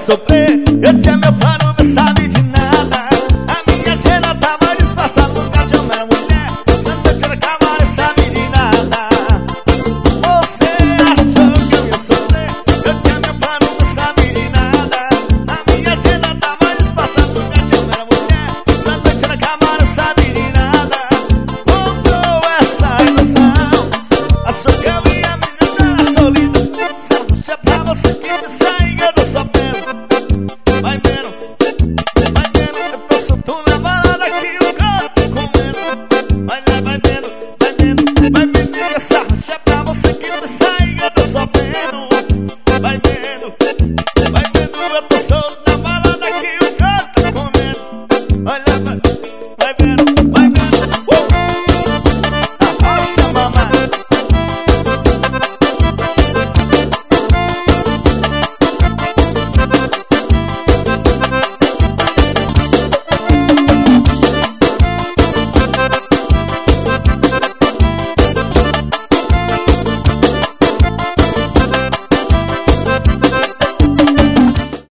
sofrer. Eu tinha meu plano, não sabe de nada. A minha agenda tava disfarçada, nunca tinha uma mulher. Essa noite era acabar, não sabe de nada. Você achou que eu ia sofrer? Eu tinha meu plano, não sabe de nada. A minha agenda tava disfarçada, nunca tinha uma mulher. Essa noite era acabar, não sabe de nada. Comprou essa ilusão, achou que eu ia me livrar da solidão. Sabe, é pra você que me segue, eu tô sofrendo.